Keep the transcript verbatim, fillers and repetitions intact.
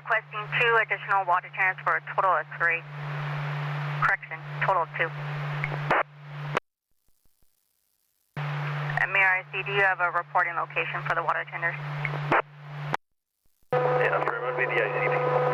requesting two additional water tenders for a total of three. Correction, total of two. M A R C, do you have a reporting location for the water tenders? Yeah, affirmative, V D I C P.